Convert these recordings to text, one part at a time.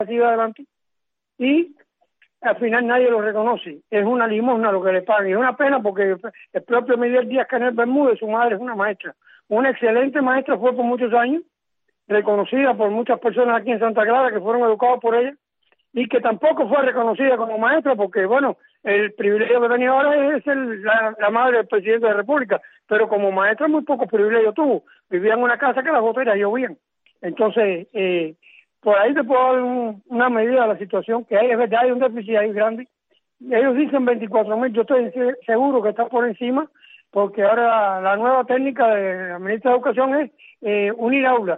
sigue adelante y al final nadie lo reconoce. Es una limosna lo que le pagan. Y es una pena porque el propio Miguel Díaz-Canel Bermúdez, su madre es una maestra. Una excelente maestra, fue por muchos años, reconocida por muchas personas aquí en Santa Clara que fueron educados por ella, y que tampoco fue reconocida como maestra porque, bueno, el privilegio que tenía ahora es la madre del presidente de la República, pero como maestra muy pocos privilegios tuvo. Vivía en una casa que las goteras llovían. Entonces, por ahí te puedo dar una medida de la situación que hay. Es verdad, hay un déficit ahí grande. Ellos dicen 24.000, yo estoy seguro que está por encima, porque ahora la nueva técnica de la ministra de Educación es unir aulas.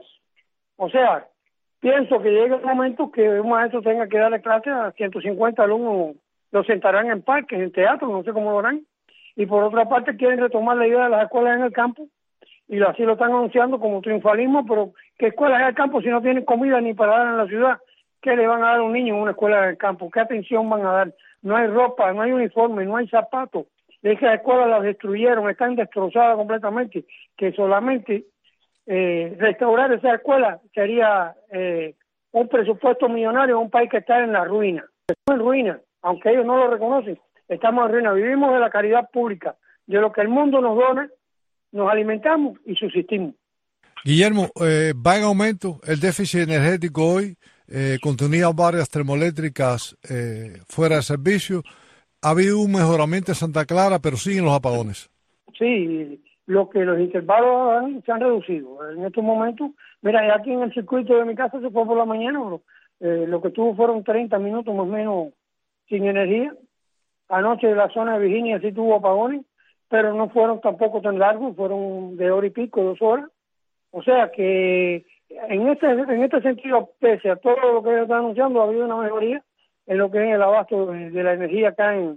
O sea, pienso que llega el momento que un maestro tenga que darle clase a 150 alumnos, los sentarán en parques, en teatro, no sé cómo lo harán. Y por otra parte quieren retomar la idea de las escuelas en el campo, y así lo están anunciando como triunfalismo, pero ¿qué escuelas en el campo si no tienen comida ni para dar en la ciudad? ¿Qué le van a dar a un niño en una escuela en el campo? ¿Qué atención van a dar? No hay ropa, no hay uniforme, no hay zapatos. Esas escuelas las destruyeron, están destrozadas completamente, que solamente restaurar esa escuela sería un presupuesto millonario en un país que está en la ruina. Estamos en ruina, aunque ellos no lo reconocen, estamos en ruina. Vivimos de la caridad pública, de lo que el mundo nos dona, nos alimentamos y subsistimos. Guillermo, va en aumento el déficit energético hoy, contenían varias termoeléctricas fuera de servicio. Ha habido un mejoramiento en Santa Clara, pero siguen los apagones. Sí, los intervalos se han reducido. En estos momentos, mira, aquí en el circuito de mi casa se fue por la mañana, pero, lo que tuvo fueron 30 minutos más o menos sin energía. Anoche en la zona de Virginia sí tuvo apagones, pero no fueron tampoco tan largos, fueron de hora y pico, 2 horas. O sea que en este sentido, pese a todo lo que ellos están anunciando, ha habido una mejoría en lo que es el abasto de la energía acá en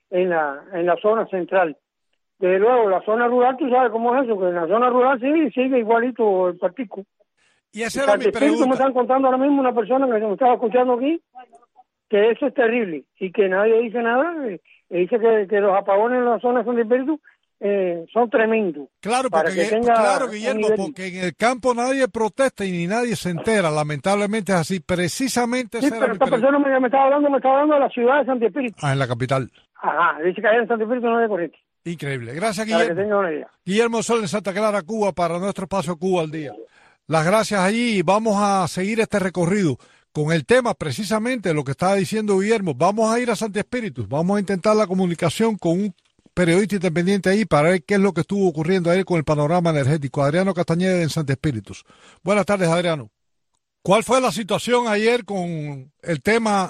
la zona central. Desde luego, la zona rural, tú sabes cómo es eso, que en la zona rural sí sigue igualito el partico. Y esa era mi pregunta. Me están contando ahora mismo una persona que me estaba escuchando aquí, que eso es terrible y que nadie dice nada. Dice que los apagones en la zona de San Espíritu son tremendos. Claro, Guillermo, porque en el campo nadie protesta y ni nadie se entera. Lamentablemente es así. Precisamente sí, pero esta persona me estaba hablando de la ciudad de Santi Espíritu. En la capital. Ajá, dice que allá en Santi Espíritu no hay corriente. Increíble. Gracias, Guillermo. Para que tenga una idea. Guillermo Sol en Santa Clara, Cuba, para nuestro espacio Cuba al Día. Las gracias allí y vamos a seguir este recorrido con el tema precisamente lo que estaba diciendo Guillermo. Vamos a ir a Santi Espíritu, vamos a intentar la comunicación con un periodista independiente ahí para ver qué es lo que estuvo ocurriendo ahí con el panorama energético. Adriano Castañeda en Santi Espíritu. Buenas tardes, Adriano. ¿Cuál fue la situación ayer con el tema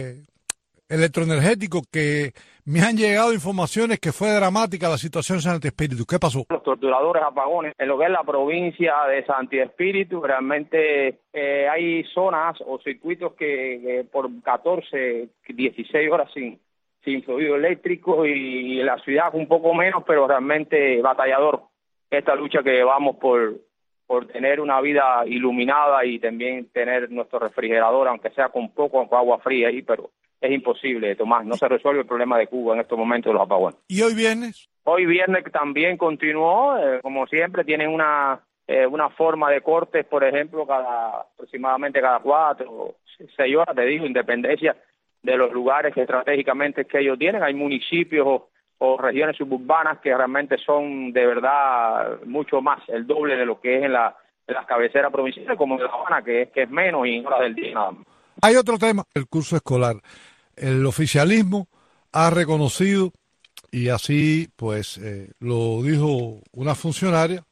electroenergético? Que me han llegado informaciones que fue dramática la situación en Santi Espíritu. ¿Qué pasó? Los torturadores apagones en lo que es la provincia de Santi Espíritu, realmente hay zonas o circuitos que por 14, 16 horas sin fluido eléctrico y la ciudad un poco menos, pero realmente batallador esta lucha que llevamos por tener una vida iluminada y también tener nuestro refrigerador, aunque sea con agua fría ahí, pero es imposible, Tomás. No se resuelve el problema de Cuba en estos momentos de los apagones. ¿Y hoy viernes? Hoy viernes también continuó, como siempre, tienen una forma de cortes, por ejemplo, aproximadamente cada 4 o 6 horas, te digo, independencia de los lugares que estratégicamente que ellos tienen. Hay municipios o regiones suburbanas que realmente son de verdad mucho más, el doble de lo que es en las cabeceras provinciales, como en La Habana, que es menos y en horas del día nada más. Hay otro tema, el curso escolar. El oficialismo ha reconocido, y así pues lo dijo una funcionaria,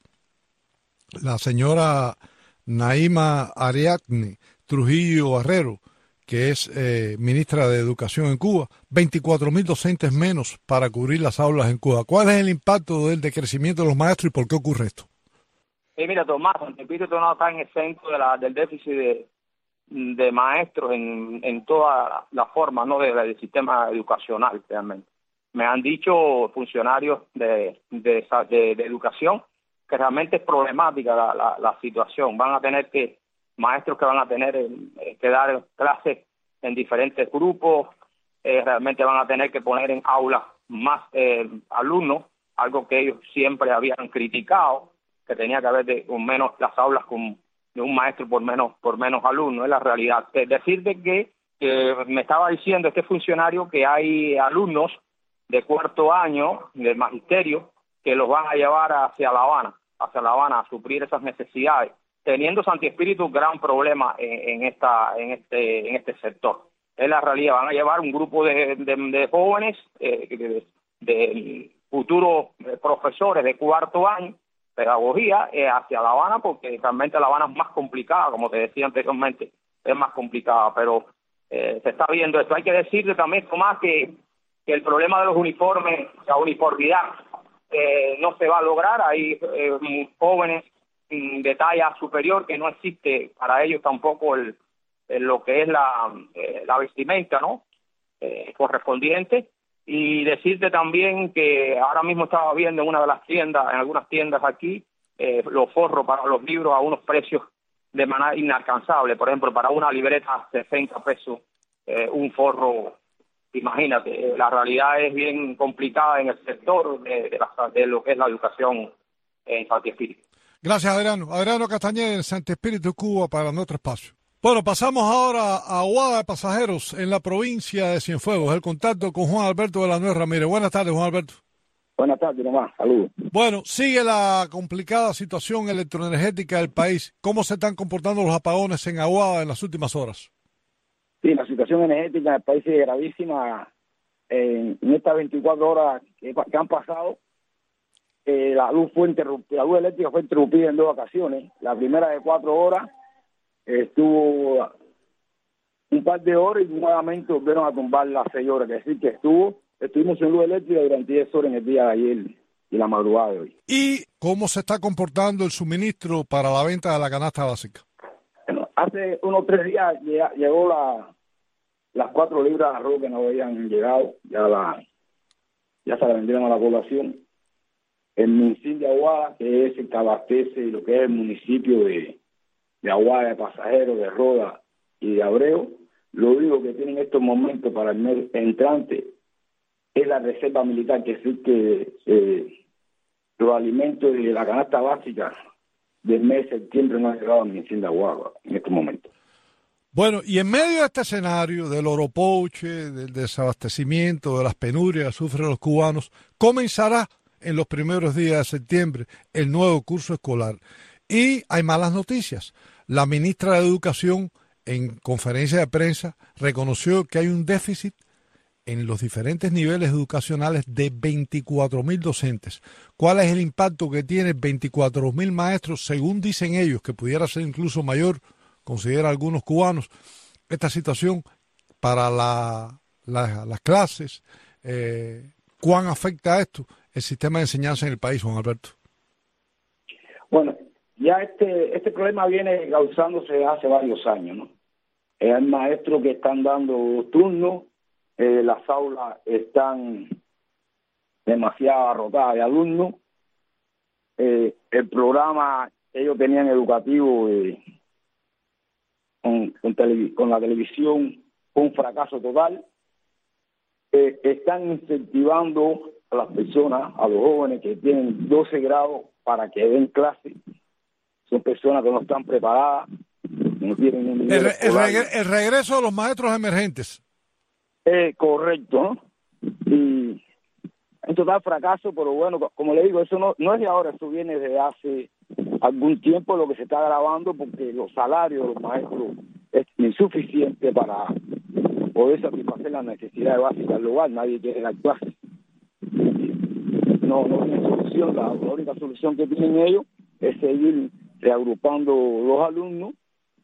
la señora Naima Ariadne Trujillo Barrero, que es ministra de Educación en Cuba, 24.000 docentes menos para cubrir las aulas en Cuba. ¿Cuál es el impacto del decrecimiento de los maestros y por qué ocurre esto? Mira, Tomás, Santi Espíritu no está en el centro del déficit de maestros en toda la forma, ¿no?, del sistema educacional realmente. Me han dicho funcionarios de educación que realmente es problemática la situación. Maestros que van a tener que dar clases en diferentes grupos, realmente van a tener que poner en aulas más alumnos, algo que ellos siempre habían criticado, que tenía que haber con menos las aulas con de un maestro por menos alumnos, es la realidad. Decirte que me estaba diciendo este funcionario que hay alumnos de cuarto año del magisterio que los van a llevar hacia La Habana a suplir esas necesidades, teniendo Santi Espíritu un gran problema en este sector. Es la realidad, van a llevar un grupo de jóvenes, de futuros profesores de cuarto año, pedagogía, hacia La Habana, porque realmente La Habana es más complicada, como te decía anteriormente, es más complicada, pero se está viendo esto. Hay que decirle también, Tomás, que el problema de los uniformes, la uniformidad, no se va a lograr. Hay jóvenes de talla superior que no existe para ellos tampoco lo que es la vestimenta, ¿no? Correspondiente. Y decirte también que ahora mismo estaba viendo en algunas tiendas aquí, los forros para los libros a unos precios de manera inalcanzable. Por ejemplo, para una libreta, 60 pesos, un forro. Imagínate, la realidad es bien complicada en el sector de lo que es la educación en Santi Espíritu. Gracias, Adriano. Adriano Castañeda, en Santi Espíritu, Cuba, para nuestro espacio. Bueno, pasamos ahora a Aguada de Pasajeros, en la provincia de Cienfuegos. El contacto con Juan Alberto de la Nuez Ramírez. Buenas tardes, Juan Alberto. Buenas tardes, nomás. Saludos. Bueno, sigue la complicada situación electroenergética del país. ¿Cómo se están comportando los apagones en Aguada en las últimas horas? Sí, la situación energética del país es gravísima. En estas 24 horas que han pasado, la luz eléctrica fue interrumpida en 2 ocasiones. La primera de 4 horas estuvo un par de horas y nuevamente volvieron a tumbar las 6 horas. Es decir, que estuvimos sin luz eléctrica durante 10 horas en el día de ayer y la madrugada de hoy. ¿Y cómo se está comportando el suministro para la venta de la canasta básica? Bueno, hace unos 3 días llegó las 4 libras de arroz que no habían llegado, ya se la vendieron a la población. El municipio de Aguada, que es el que abastece lo que es el municipio de Aguada, de Pasajeros, de Roda y de Abreu, lo único que tienen en estos momentos para el mes entrante es la reserva militar, que es que los alimentos de la canasta básica del mes de septiembre no han llegado a mi de Aguada en estos momentos. Bueno, y en medio de este escenario del oropoche, del desabastecimiento, de las penurias que sufren los cubanos, comenzará en los primeros días de septiembre el nuevo curso escolar. Y hay malas noticias. La ministra de Educación, en conferencia de prensa, reconoció que hay un déficit en los diferentes niveles educacionales de 24.000 docentes. ¿Cuál es el impacto que tiene 24.000 maestros, según dicen ellos, que pudiera ser incluso mayor, considera algunos cubanos, esta situación para las clases? ¿Cuán afecta esto el sistema de enseñanza en el país, Juan Alberto? Bueno, ya este problema viene causándose hace varios años, ¿no? Hay maestros que están dando turnos, las aulas están demasiado abarrotadas de alumnos, el programa que ellos tenían educativo con la televisión fue un fracaso total. Están incentivando a las personas, a los jóvenes que tienen 12 grados para que den clase. Son personas que no están preparadas, no tienen un nivel el regreso de los maestros emergentes. Correcto, ¿no? Y en total fracaso, pero bueno, como le digo, eso no es de ahora, eso viene desde hace algún tiempo lo que se está agravando, porque los salarios de los maestros es insuficiente para poder satisfacer las necesidades básicas del hogar. Nadie quiere dar clases. No tiene solución. La única solución que tienen ellos es seguir reagrupando los alumnos,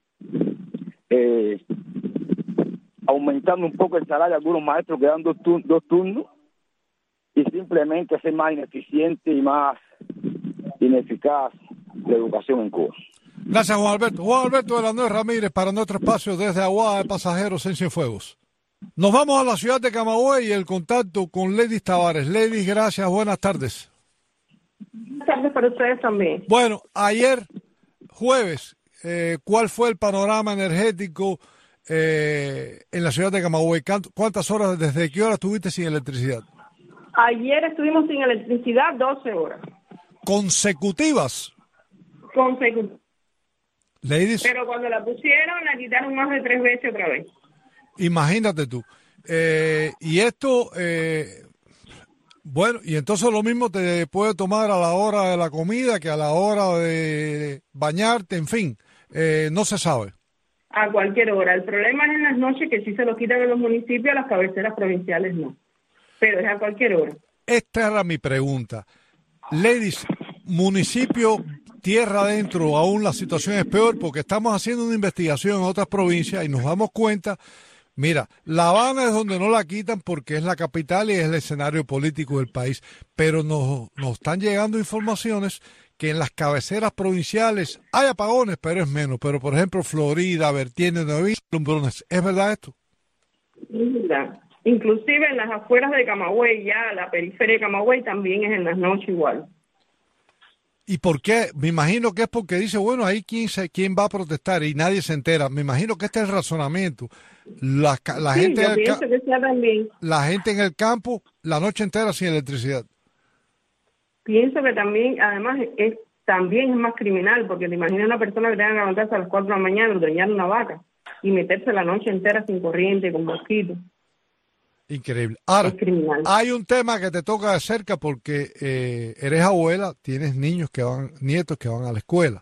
aumentando un poco el salario de algunos maestros que dan dos turnos, y simplemente ser más ineficiente y más ineficaz la educación en Cuba. Gracias, Juan Alberto. Juan Alberto de la Nuez Ramírez para nuestro espacio desde Aguada de Pasajeros en Cienfuegos. Nos vamos a la ciudad de Camagüey y el contacto con Ledis Tavares. Ledis, gracias, buenas tardes. Buenas tardes para ustedes también. Bueno, ayer jueves, ¿cuál fue el panorama energético en la ciudad de Camagüey? ¿Cuántas horas, desde qué hora estuviste sin electricidad? Ayer estuvimos sin electricidad 12 horas. ¿Consecutivas? Consecutivas. Ladies, Pero cuando la pusieron, la quitaron más de 3 veces otra vez. imagínate tú. Y esto, bueno, y entonces lo mismo te puede tomar a la hora de la comida que a la hora de bañarte, en fin, no se sabe. A cualquier hora. El problema es en las noches, que sí se lo quitan en los municipios, a las cabeceras provinciales no. Pero es a cualquier hora. Esta era mi pregunta. Ladies, municipio, tierra adentro, aún la situación es peor porque estamos haciendo una investigación en otras provincias y nos damos cuenta, mira, La Habana es donde no la quitan porque es la capital y es el escenario político del país, pero nos están llegando informaciones que en las cabeceras provinciales hay apagones, pero es menos. Pero, por ejemplo, Florida, Vertiente, Nueva Vista, Lumbrones, ¿es verdad esto? Mira, inclusive en las afueras de Camagüey, ya la periferia de Camagüey también es en las noches igual. ¿Y por qué? Me imagino que es porque dice, bueno, ahí quién va a protestar y nadie se entera. Me imagino que este es el razonamiento. La Sí, gente yo pienso que sea también. la gente en el campo la noche entera sin electricidad. Pienso que también, además, también es más criminal, porque te imaginas una persona que tenga que levantarse a las 4 de la mañana, ordeñar una vaca y meterse la noche entera sin corriente, con mosquitos. Increíble. Ahora, Es criminal. hay un tema que te toca de cerca porque eres abuela, tienes nietos que van a la escuela.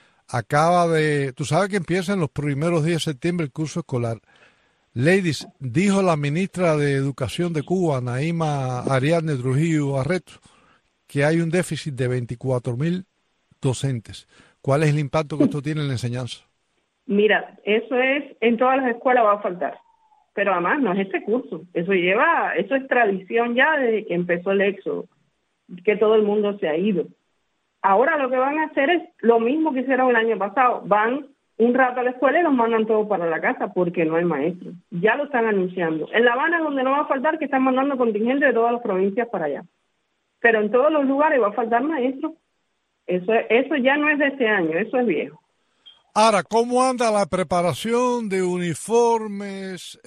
Tú sabes que empieza en los primeros días de septiembre el curso escolar. Ladies, dijo la ministra de Educación de Cuba, Naima Ariadne Trujillo Barreto, que hay un déficit de 24.000 docentes. ¿Cuál es el impacto que esto tiene en la enseñanza? Mira, eso es, en todas las escuelas va a faltar. Pero además no es este curso. Eso es tradición ya desde que empezó el éxodo, que todo el mundo se ha ido. Ahora lo que van a hacer es lo mismo que hicieron el año pasado. Van un rato a la escuela y los mandan todos para la casa porque no hay maestros. Ya lo están anunciando. En La Habana, donde no va a faltar, que están mandando contingentes de todas las provincias para allá. Pero en todos los lugares va a faltar maestros. Eso ya no es de este año, eso es viejo. Ahora, ¿cómo anda la preparación de uniformes,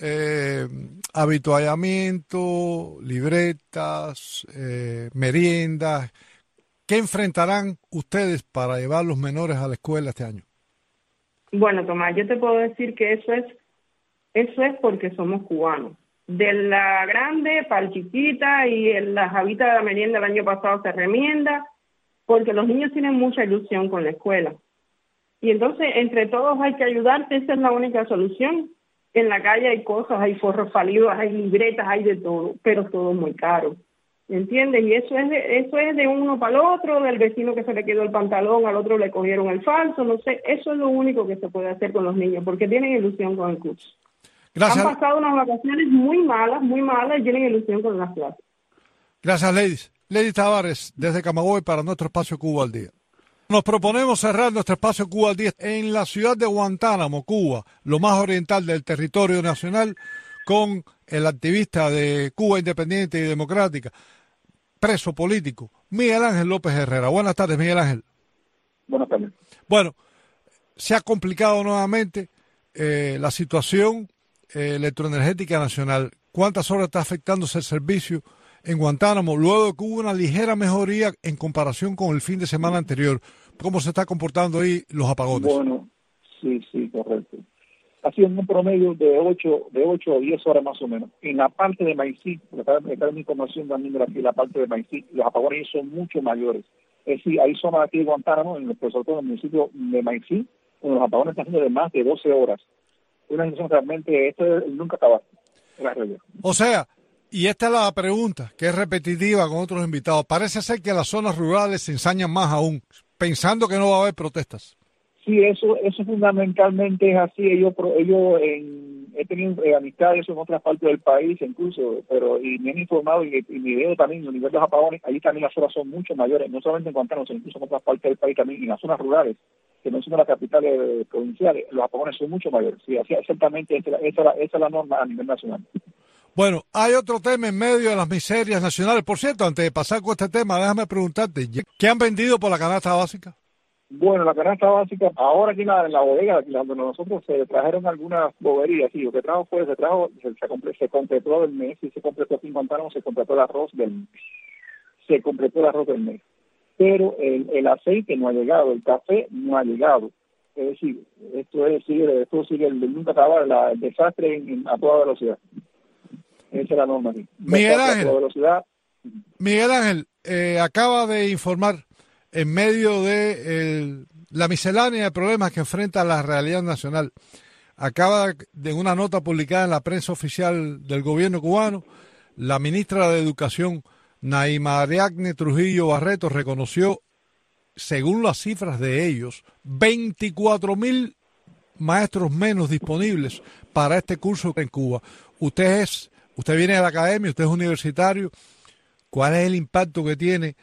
habituallamiento, libretas, meriendas? ¿Qué enfrentarán ustedes para llevar los menores a la escuela este año? Bueno, Tomás, yo te puedo decir que eso es porque somos cubanos. De la grande para el chiquita y en las habitas de la merienda el año pasado se remienda, porque los niños tienen mucha ilusión con la escuela. Y entonces, entre todos hay que ayudarse, esa es la única solución. En la calle hay cosas, hay forros falidos, hay libretas, hay de todo, pero todo es muy caro. ¿Me entiendes? Y eso es de uno para el otro, del vecino que se le quedó el pantalón, al otro le cogieron el falso, no sé. Eso es lo único que se puede hacer con los niños, porque tienen ilusión con el curso. Gracias. Han pasado unas vacaciones muy malas, y tienen ilusión con las clases. Gracias, Ladies. Ladies Tavares, desde Camagüey para nuestro espacio Cuba al Día. Nos proponemos cerrar nuestro espacio Cuba al Día en la ciudad de Guantánamo, Cuba, lo más oriental del territorio nacional, con el activista de Cuba Independiente y Democrática, preso político, Miguel Ángel López Herrera. Buenas tardes, Miguel Ángel. Buenas tardes. Bueno, se ha complicado nuevamente la situación electroenergética nacional. ¿Cuántas horas está afectándose el servicio en Guantánamo luego de que hubo una ligera mejoría en comparación con el fin de semana anterior? ¿Cómo se está comportando ahí los apagones? Bueno, sí, correcto. Ha sido en un promedio de 8 o 10 horas más o menos. En la parte de Maicí, está mi información también de aquí, la parte de Maicí, los apagones son mucho mayores. Es decir, hay zonas aquí de Guantánamo, sobre todo en el municipio de Maicí, donde los apagones están siendo de más de 12 horas. Una situación realmente, esto es nunca acabar, en la realidad. O sea, y esta es la pregunta, que es repetitiva con otros invitados. Parece ser que las zonas rurales se ensañan más aún, pensando que no va a haber protestas. Sí, eso fundamentalmente es así. He tenido amistades en otras partes del país incluso, y me han informado y mi veo también, a nivel de los apagones, allí también las horas son mucho mayores, no solamente en Guantánamo, sino incluso en otras partes del país también, en las zonas rurales, que no son las capitales provinciales, los apagones son mucho mayores. Sí, así exactamente, esa es la norma a nivel nacional. Bueno, hay otro tema en medio de las miserias nacionales. Por cierto, antes de pasar con este tema, déjame preguntarte, ¿qué han vendido por la canasta básica? Bueno, la canasta básica, ahora aquí en la bodega, donde nosotros se trajeron algunas boberías, sí, lo que se completó el mes, y se completó aquí en Guantánamo, se completó el arroz del mes. Pero el aceite no ha llegado, el café no ha llegado. sigue. Esto sigue el nunca acabar, el desastre a toda velocidad. Esa es la norma aquí. Miguel Ángel, acaba de informar en medio de la miscelánea de problemas que enfrenta la realidad nacional. Acaba de una nota publicada en la prensa oficial del gobierno cubano, la ministra de Educación, Naima Ariadne Trujillo Barreto, reconoció, según las cifras de ellos, 24,000 maestros menos disponibles para este curso en Cuba. Usted viene de la academia, usted es universitario. ¿Cuál es el impacto que tiene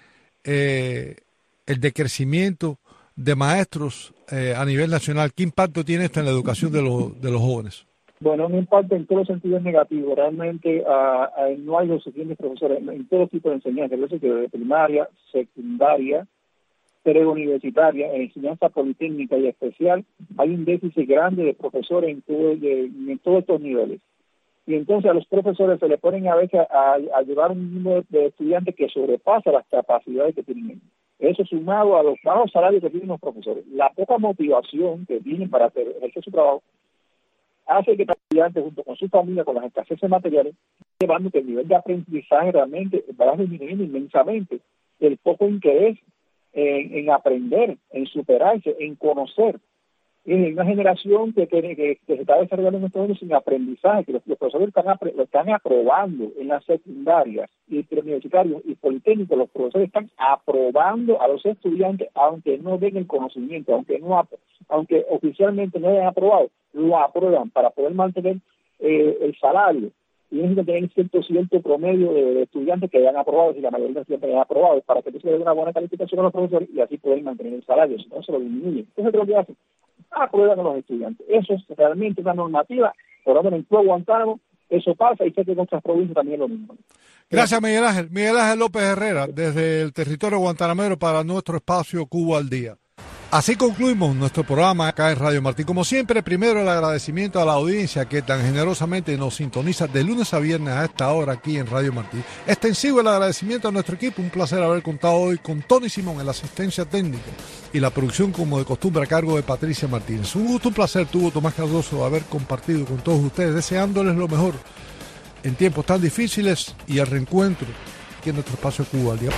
el decrecimiento de maestros a nivel nacional? ¿Qué impacto tiene esto en la educación de los jóvenes? Bueno, un impacto en todos los sentidos negativos. Realmente no hay los suficientes profesores en todo tipo de enseñanza, de primaria, secundaria, preuniversitaria, en enseñanza politécnica y especial. Hay un déficit grande de profesores en todos estos niveles. Y entonces a los profesores se le ponen a veces a llevar un número de estudiantes que sobrepasa las capacidades que tienen. Eso sumado a los bajos salarios que tienen los profesores, la poca motivación que tienen para ejercer su trabajo, hace que los estudiantes, junto con su familia, con las escaseces materiales, llevando que el nivel de aprendizaje realmente va disminuyendo inmensamente. El poco interés en aprender, en superarse, en conocer. Es una generación que se está desarrollando en estos años sin aprendizaje, que los profesores lo están aprobando en las secundarias y preuniversitarios y politécnicos. Los profesores están aprobando a los estudiantes, aunque no den el conocimiento, aunque oficialmente no hayan aprobado, lo aprueban para poder mantener el salario. Y necesitan tener cierto promedio de estudiantes que hayan aprobado, si la mayoría de estudiantes hayan aprobado, para que se den una buena calificación a los profesores y así pueden mantener el salario, si no se lo disminuyen. Entonces, lo que hacen, aprueban a los estudiantes. Eso es realmente una normativa, por lo menos en todo Guantánamo, eso pasa, y sé que en otras provincias también es lo mismo. Gracias, Miguel Ángel. Miguel Ángel López Herrera, desde el territorio guantanamero para nuestro espacio Cuba al Día. Así concluimos nuestro programa acá en Radio Martí. Como siempre, primero el agradecimiento a la audiencia que tan generosamente nos sintoniza de lunes a viernes a esta hora aquí en Radio Martí. Extensivo el agradecimiento a nuestro equipo. Un placer haber contado hoy con Tony Simón en la asistencia técnica y la producción, como de costumbre, a cargo de Patricia Martínez. Un gusto, un placer tuvo Tomás Cardoso haber compartido con todos ustedes, deseándoles lo mejor en tiempos tan difíciles y el reencuentro aquí en nuestro espacio Cuba al Día.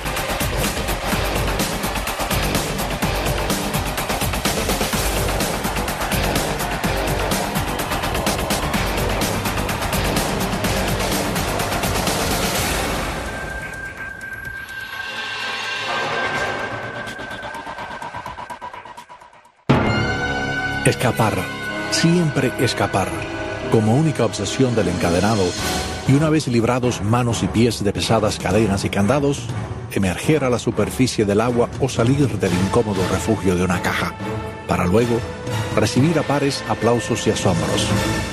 Escapar, siempre escapar, como única obsesión del encadenado, y una vez librados manos y pies de pesadas cadenas y candados, emerger a la superficie del agua o salir del incómodo refugio de una caja, para luego recibir a pares aplausos y asombros.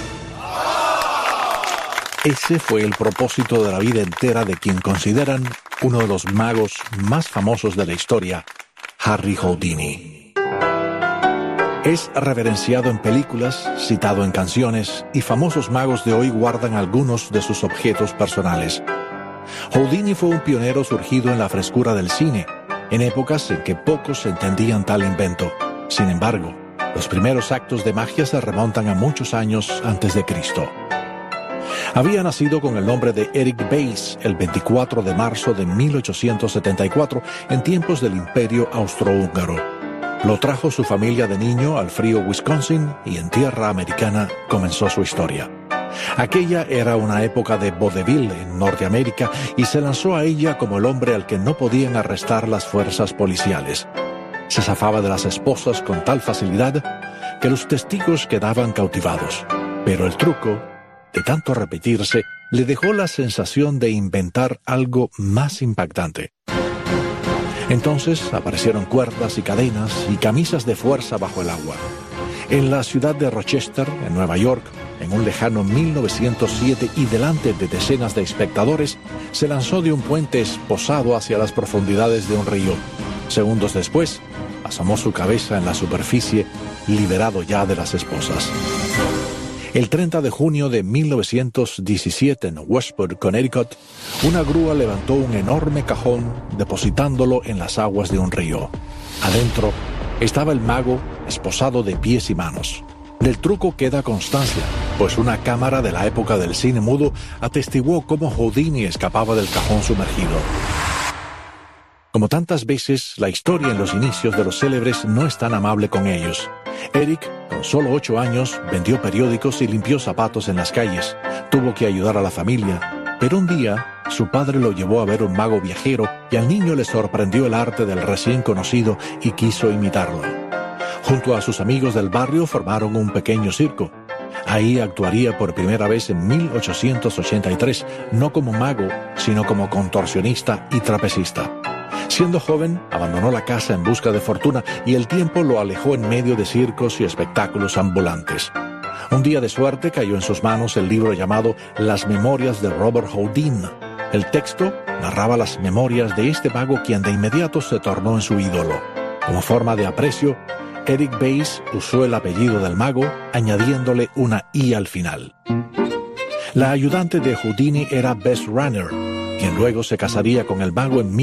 Ese fue el propósito de la vida entera de quien consideran uno de los magos más famosos de la historia, Harry Houdini. Es reverenciado en películas, citado en canciones, y famosos magos de hoy guardan algunos de sus objetos personales. Houdini fue un pionero surgido en la frescura del cine, en épocas en que pocos entendían tal invento. Sin embargo, los primeros actos de magia se remontan a muchos años antes de Cristo. Había nacido con el nombre de Eric Bayes el 24 de marzo de 1874, en tiempos del Imperio Austrohúngaro. Lo trajo su familia de niño al frío Wisconsin y en tierra americana comenzó su historia. Aquella era una época de vodevil en Norteamérica y se lanzó a ella como el hombre al que no podían arrestar las fuerzas policiales. Se zafaba de las esposas con tal facilidad que los testigos quedaban cautivados. Pero el truco, de tanto repetirse, le dejó la sensación de inventar algo más impactante. Entonces aparecieron cuerdas y cadenas y camisas de fuerza bajo el agua. En la ciudad de Rochester, en Nueva York, en un lejano 1907 y delante de decenas de espectadores, se lanzó de un puente esposado hacia las profundidades de un río. Segundos después, asomó su cabeza en la superficie, liberado ya de las esposas. El 30 de junio de 1917 en Westport, Connecticut, una grúa levantó un enorme cajón depositándolo en las aguas de un río. Adentro, estaba el mago esposado de pies y manos. Del truco queda constancia, pues una cámara de la época del cine mudo atestiguó cómo Houdini escapaba del cajón sumergido. Como tantas veces, la historia en los inicios de los célebres no es tan amable con ellos. Eric, con solo 8 años, vendió periódicos y limpió zapatos en las calles. Tuvo que ayudar a la familia, pero un día su padre lo llevó a ver un mago viajero y al niño le sorprendió el arte del recién conocido y quiso imitarlo. Junto a sus amigos del barrio formaron un pequeño circo. Ahí actuaría por primera vez en 1883, no como mago, sino como contorsionista y trapecista. Siendo joven, abandonó la casa en busca de fortuna y el tiempo lo alejó en medio de circos y espectáculos ambulantes. Un día de suerte cayó en sus manos el libro llamado Las Memorias de Robert Houdin. El texto narraba las memorias de este mago quien de inmediato se tornó en su ídolo. Como forma de aprecio, Eric Bayes usó el apellido del mago, añadiéndole una I al final. La ayudante de Houdini era Bess Runner, quien luego se casaría con el mago en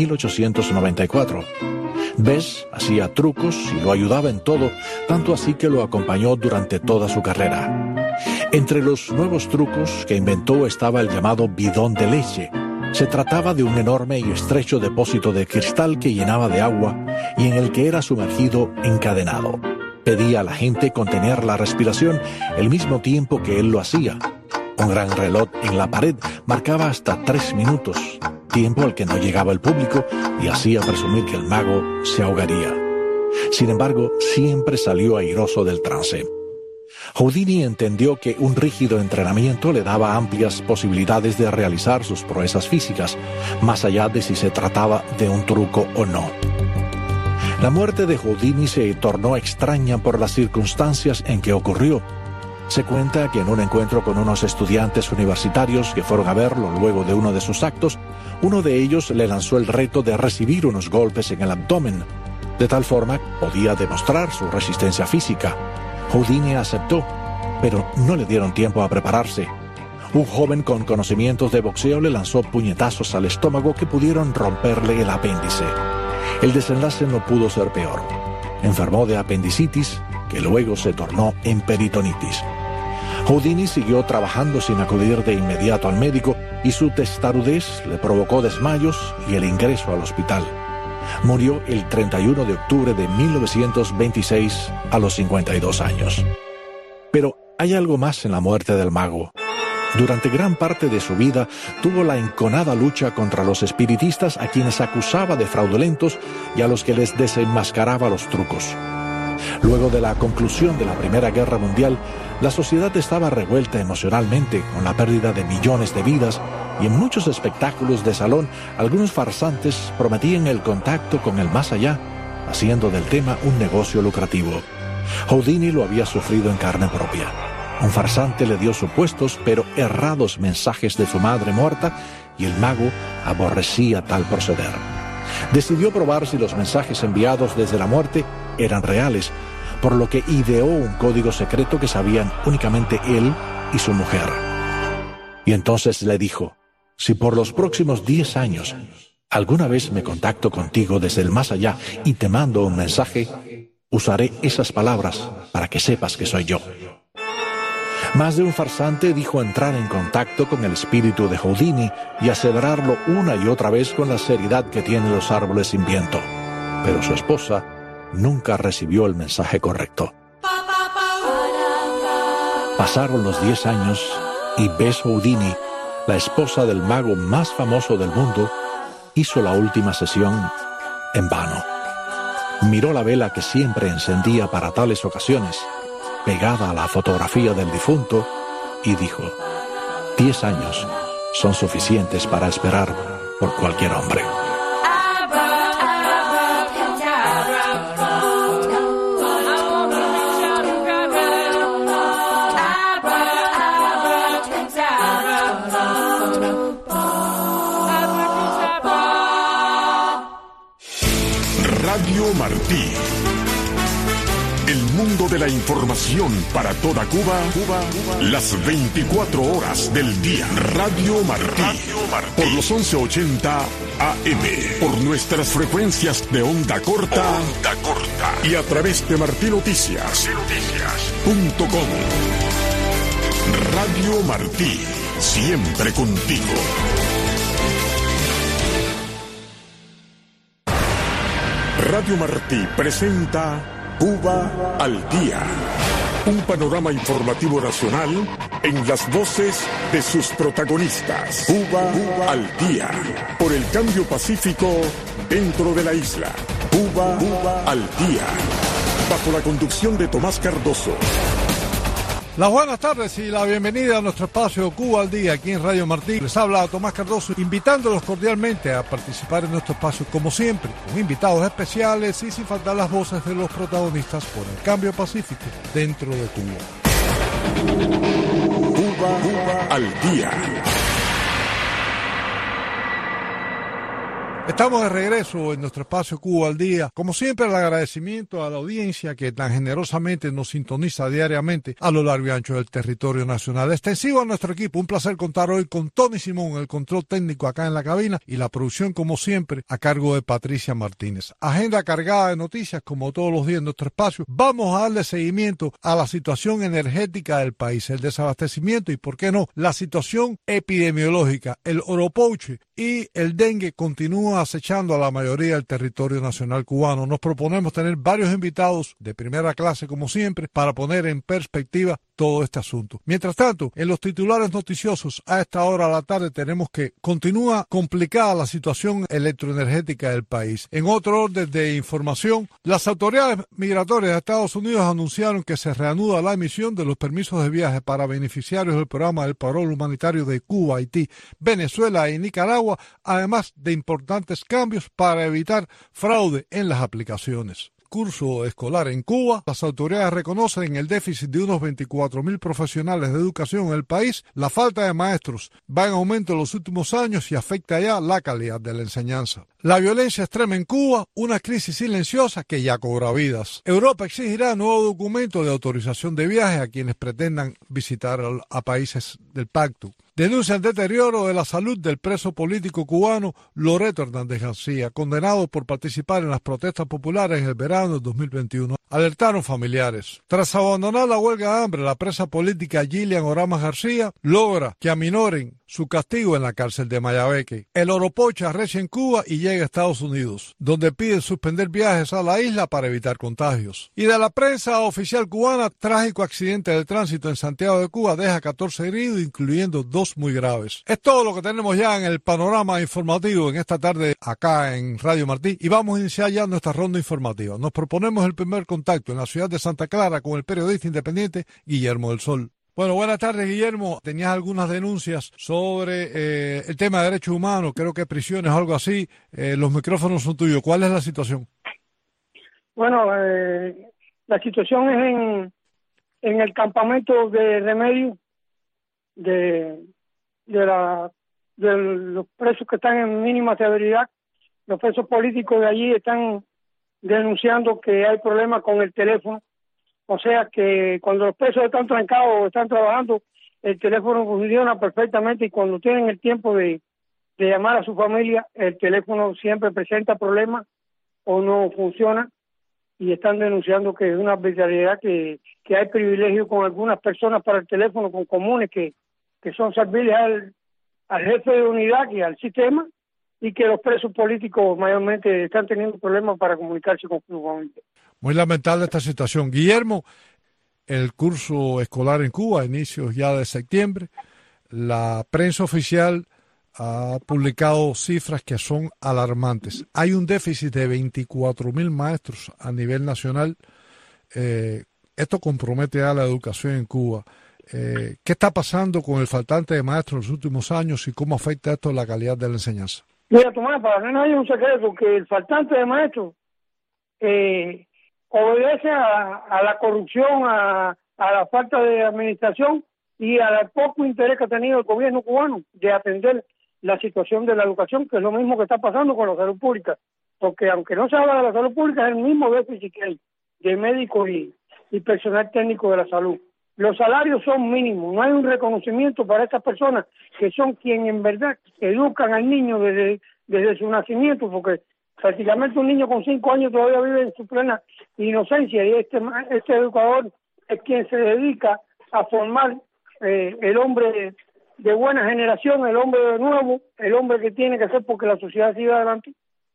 1894. Bess hacía trucos y lo ayudaba en todo, tanto así que lo acompañó durante toda su carrera. Entre los nuevos trucos que inventó estaba el llamado bidón de leche. Se trataba de un enorme y estrecho depósito de cristal que llenaba de agua y en el que era sumergido encadenado. Pedía a la gente contener la respiración el mismo tiempo que él lo hacía. Un gran reloj en la pared marcaba hasta 3 minutos, tiempo al que no llegaba el público y hacía presumir que el mago se ahogaría. Sin embargo, siempre salió airoso del trance. Houdini entendió que un rígido entrenamiento le daba amplias posibilidades de realizar sus proezas físicas, más allá de si se trataba de un truco o no. La muerte de Houdini se tornó extraña por las circunstancias en que ocurrió. Se cuenta que en un encuentro con unos estudiantes universitarios que fueron a verlo luego de uno de sus actos, uno de ellos le lanzó el reto de recibir unos golpes en el abdomen. De tal forma, podía demostrar su resistencia física. Houdini aceptó, pero no le dieron tiempo a prepararse. Un joven con conocimientos de boxeo le lanzó puñetazos al estómago que pudieron romperle el apéndice. El desenlace no pudo ser peor. Enfermó de apendicitis, que luego se tornó en peritonitis. Houdini siguió trabajando sin acudir de inmediato al médico y su testarudez le provocó desmayos y el ingreso al hospital. Murió el 31 de octubre de 1926 a los 52 años. Pero hay algo más en la muerte del mago. Durante gran parte de su vida tuvo la enconada lucha contra los espiritistas a quienes acusaba de fraudulentos y a los que les desenmascaraba los trucos. Luego de la conclusión de la Primera Guerra Mundial, la sociedad estaba revuelta emocionalmente con la pérdida de millones de vidas y en muchos espectáculos de salón algunos farsantes prometían el contacto con el más allá, haciendo del tema un negocio lucrativo. Houdini lo había sufrido en carne propia. Un farsante le dio supuestos pero errados mensajes de su madre muerta y el mago aborrecía tal proceder. Decidió probar si los mensajes enviados desde la muerte eran reales, por lo que ideó un código secreto que sabían únicamente él y su mujer. Y entonces le dijo: si por los próximos 10 años alguna vez me contacto contigo desde el más allá y te mando un mensaje, usaré esas palabras para que sepas que soy yo. Más de un farsante dijo entrar en contacto con el espíritu de Houdini y aseverarlo una y otra vez con la seriedad que tienen los árboles sin viento. Pero su esposa nunca recibió el mensaje correcto. Pasaron los 10 años y Bess Houdini, la esposa del mago más famoso del mundo, hizo la última sesión en vano. Miró la vela que siempre encendía para tales ocasiones, pegada a la fotografía del difunto, y dijo: 10 años son suficientes para esperar por cualquier hombre. Radio Martí, el mundo de la información para toda Cuba, las 24 horas del día. Radio Martí, por los 1180 AM, por nuestras frecuencias de onda corta, y a través de martinoticias.com. Radio Martí, siempre contigo. Radio Martí presenta Cuba al Día, un panorama informativo nacional en las voces de sus protagonistas. Cuba al Día, por el cambio pacífico dentro de la isla. Cuba al Día, bajo la conducción de Tomás Cardoso. Las buenas tardes y la bienvenida a nuestro espacio Cuba al Día aquí en Radio Martí. Les habla Tomás Cardoso, invitándolos cordialmente a participar en nuestro espacio como siempre, con invitados especiales y sin faltar las voces de los protagonistas por el cambio pacífico dentro de Cuba. Cuba al Día. Estamos de regreso en nuestro espacio Cuba al Día. Como siempre, el agradecimiento a la audiencia que tan generosamente nos sintoniza diariamente a lo largo y ancho del territorio nacional. Extensivo a nuestro equipo, un placer contar hoy con Tony Simón, el control técnico acá en la cabina, y la producción, como siempre, a cargo de Patricia Martínez. Agenda cargada de noticias, como todos los días en nuestro espacio. Vamos a darle seguimiento a la situación energética del país, el desabastecimiento y, por qué no, la situación epidemiológica. El oropouche y el dengue continúa acechando a la mayoría del territorio nacional cubano. Nos proponemos tener varios invitados de primera clase, como siempre, para poner en perspectiva todo este asunto. Mientras tanto, en los titulares noticiosos a esta hora de la tarde tenemos que continúa complicada la situación electroenergética del país. En otro orden de información, las autoridades migratorias de Estados Unidos anunciaron que se reanuda la emisión de los permisos de viaje para beneficiarios del programa del parol humanitario de Cuba, Haití, Venezuela y Nicaragua, además de importantes cambios para evitar fraude en las aplicaciones. Curso escolar en Cuba, las autoridades reconocen el déficit de unos 24.000 profesionales de educación en el país. La falta de maestros va en aumento en los últimos años y afecta ya la calidad de la enseñanza. La violencia extrema en Cuba, una crisis silenciosa que ya cobra vidas. Europa exigirá nuevo documento de autorización de viaje a quienes pretendan visitar a países del pacto. Denuncian deterioro de la salud del preso político cubano Loreto Hernández García, condenado por participar en las protestas populares en el verano de 2021. Alertaron familiares. Tras abandonar la huelga de hambre, la presa política Gillian Oramas García logra que aminoren su castigo en la cárcel de Mayabeque. El oropouche arrecia en Cuba y llega a Estados Unidos, donde pide suspender viajes a la isla para evitar contagios. Y de la prensa oficial cubana, trágico accidente de tránsito en Santiago de Cuba deja 14 heridos, incluyendo 2 muy graves. Es todo lo que tenemos ya en el panorama informativo en esta tarde acá en Radio Martí, y vamos a iniciar ya nuestra ronda informativa. Nos proponemos el primer contacto en la ciudad de Santa Clara con el periodista independiente Guillermo del Sol. Bueno, buenas tardes, Guillermo. Tenías algunas denuncias sobre el tema de derechos humanos, creo que prisiones o algo así. Los micrófonos son tuyos. ¿Cuál es la situación? Bueno, la situación es en el campamento de remedio de los presos que están en mínima severidad. Los presos políticos de allí están denunciando que hay problemas con el teléfono. O sea que cuando los presos están trancados o están trabajando, el teléfono funciona perfectamente, y cuando tienen el tiempo de llamar a su familia, el teléfono siempre presenta problemas o no funciona, y están denunciando que es una arbitrariedad, que hay privilegio con algunas personas para el teléfono, con comunes que son serviles al jefe de unidad y al sistema, y que los presos políticos mayormente están teniendo problemas para comunicarse con su familia. Muy lamentable esta situación. Guillermo, el curso escolar en Cuba, a inicios ya de septiembre, la prensa oficial ha publicado cifras que son alarmantes. Hay un déficit de 24.000 maestros a nivel nacional. Esto compromete a la educación en Cuba. ¿Qué está pasando con el faltante de maestros en los últimos años y cómo afecta esto a la calidad de la enseñanza? Mira, Tomás, para mí no hay un secreto que el faltante de maestros obedece a la corrupción, a la falta de administración y al poco interés que ha tenido el gobierno cubano de atender la situación de la educación, que es lo mismo que está pasando con la salud pública, porque aunque no se habla de la salud pública, es el mismo déficit que hay de médicos y personal técnico de la salud. Los salarios son mínimos, no hay un reconocimiento para estas personas que son quienes en verdad educan al niño desde su nacimiento, porque prácticamente un niño con 5 años todavía vive en su plena inocencia y este educador es quien se dedica a formar el hombre de buena generación, el hombre de nuevo, el hombre que tiene que ser porque la sociedad siga adelante,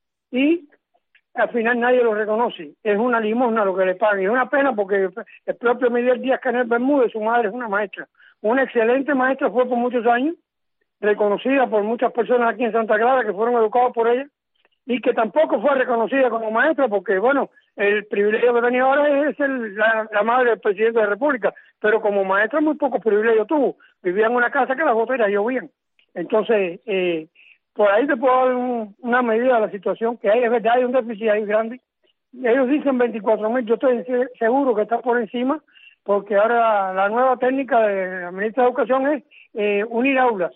y al final nadie lo reconoce. Es una limosna lo que le pagan. Y es una pena porque el propio Miguel Díaz-Canel Bermúdez, su madre es una maestra, una excelente maestra, fue por muchos años, reconocida por muchas personas aquí en Santa Clara que fueron educados por ella, y que tampoco fue reconocida como maestra porque, bueno, el privilegio que tenía ahora es la madre del presidente de la República, pero como maestra muy poco privilegio tuvo. Vivía en una casa que las goteras llovían. Entonces, por ahí te puedo dar una medida de la situación que hay. Es verdad, hay un déficit ahí grande. Ellos dicen 24.000, yo estoy seguro que está por encima, porque ahora la nueva técnica de la ministra de Educación es unir aulas.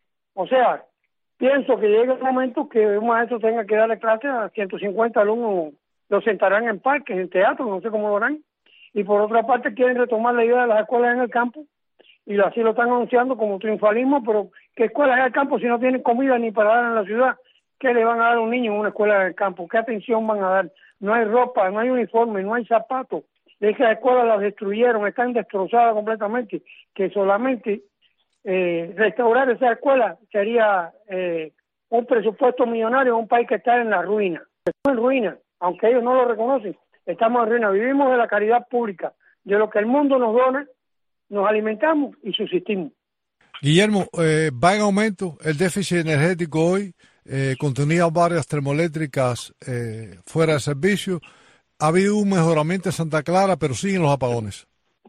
O sea, pienso que llega el momento que un maestro tenga que darle clase a 150 alumnos, los sentarán en parques, en teatro, no sé cómo lo harán. Y por otra parte quieren retomar la idea de las escuelas en el campo, y así lo están anunciando como triunfalismo, pero ¿qué escuelas en el campo si no tienen comida ni para dar en la ciudad? ¿Qué le van a dar a un niño en una escuela en el campo? ¿Qué atención van a dar? No hay ropa, no hay uniforme, no hay zapatos. Esas escuelas las destruyeron, están destrozadas completamente, que solamente restaurar esa escuela sería un presupuesto millonario en un país que está en la ruina. Estamos en ruina, aunque ellos no lo reconocen, estamos en ruina. Vivimos de la caridad pública, de lo que el mundo nos dona, nos alimentamos y subsistimos. Guillermo, va en aumento el déficit energético hoy, contenía varias termoeléctricas fuera de servicio. Ha habido un mejoramiento en Santa Clara, pero siguen los apagones.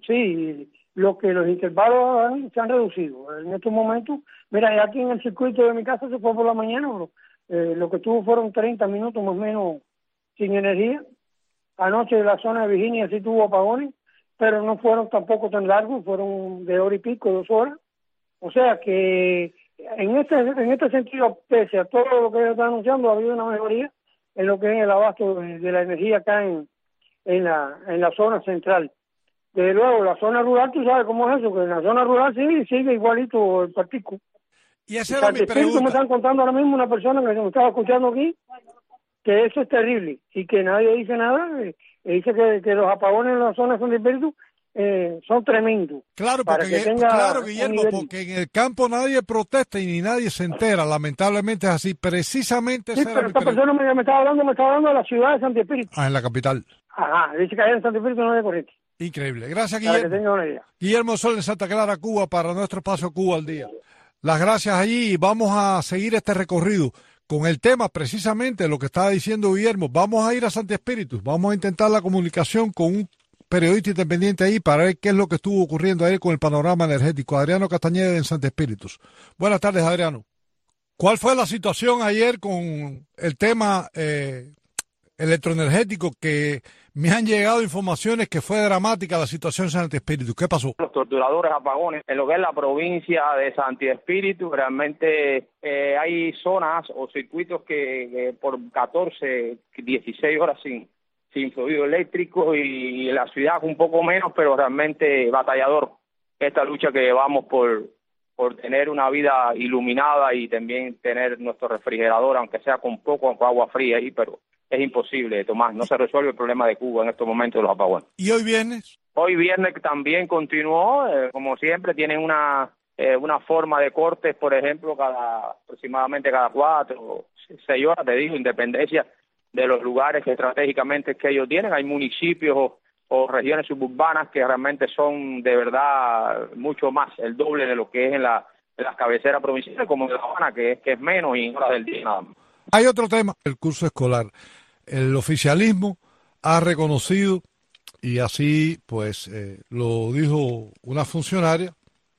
Sí, los intervalos se han reducido. En estos momentos, mira, aquí en el circuito de mi casa se fue por la mañana, lo que tuvo fueron 30 minutos más o menos sin energía. Anoche en la zona de Virginia sí tuvo apagones, pero no fueron tampoco tan largos, fueron de hora y pico, 2 horas. O sea que en este sentido, pese a todo lo que ellos están anunciando, ha habido una mejoría en lo que es el abasto de la energía acá en la zona central. Desde luego, la zona rural, tú sabes cómo es eso, que en la zona rural sí sigue igualito el partico. Y esa era mi pregunta. Me están contando ahora mismo una persona que me estaba escuchando aquí, que eso es terrible y que nadie dice nada, dice que los apagones en la zona San Espíritu son tremendos. Claro, claro, Guillermo, porque en el campo nadie protesta y ni nadie se entera, lamentablemente es así, precisamente. Sí, pero esta persona me estaba hablando de la ciudad de Santi Espíritu. Ah, en la capital. Ajá, dice que allá en Santi Espíritu no hay corriente. Increíble. Gracias, Guillermo. Que tenga una idea. Guillermo Sol en Santa Clara, Cuba, para nuestro espacio Cuba al Día. Las gracias allí y vamos a seguir este recorrido con el tema precisamente lo que estaba diciendo Guillermo. Vamos a ir a Santi Espíritu, vamos a intentar la comunicación con un periodista independiente ahí para ver qué es lo que estuvo ocurriendo ahí con el panorama energético. Adriano Castañeda en Santi Espíritu. Buenas tardes, Adriano. ¿Cuál fue la situación ayer con el tema electroenergético? Que me han llegado informaciones que fue dramática la situación en Santi Espíritu. ¿Qué pasó? Los torturadores apagones en lo que es la provincia de Santi Espíritu, realmente hay zonas o circuitos que por 14, 16 horas sin fluido eléctrico, y la ciudad un poco menos, pero realmente batallador esta lucha que llevamos por tener una vida iluminada y también tener nuestro refrigerador, aunque sea con agua fría ahí, pero es imposible, Tomás, no se resuelve el problema de Cuba en estos momentos de los apagones. ¿Y hoy viernes? Hoy viernes también continuó, como siempre, tienen una forma de cortes, por ejemplo, aproximadamente cada 4 o 6 horas, te digo, independencia de los lugares que estratégicamente que ellos tienen. Hay municipios o regiones suburbanas que realmente son de verdad mucho más, el doble de lo que es en las cabeceras provinciales, como en La Habana, que es menos y en horas del día nada más. Hay otro tema, el curso escolar. El oficialismo ha reconocido, y así pues lo dijo una funcionaria,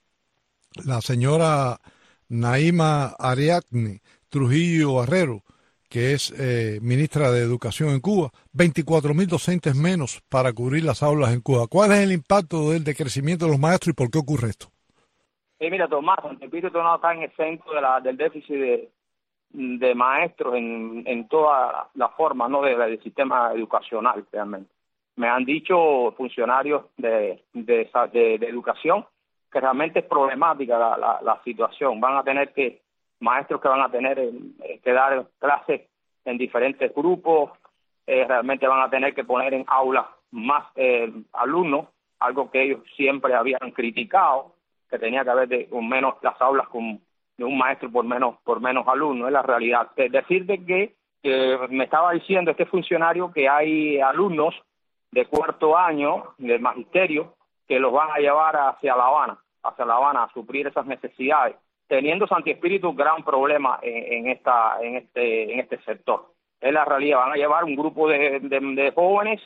la señora Naima Ariadne Trujillo Barrero, que es ministra de Educación en Cuba, 24.000 docentes menos para cubrir las aulas en Cuba. ¿Cuál es el impacto del decrecimiento de los maestros y por qué ocurre esto? Mira, Tomás, Santi Espíritu no está en el centro del déficit de maestros en toda la forma, ¿no?, del sistema educacional realmente. me han dicho funcionarios de educación que realmente es problemática la situación. Maestros que van a tener que dar clases en diferentes grupos, realmente van a tener que poner en aulas más alumnos, algo que ellos siempre habían criticado, que tenía que haber menos las aulas de un maestro por menos alumnos. Es la realidad. Decirte que me estaba diciendo este funcionario que hay alumnos de cuarto año del magisterio que los van a llevar hacia La Habana a suplir esas necesidades, teniendo Santi Espíritu un gran problema en este sector. Es la realidad. Van a llevar un grupo de jóvenes,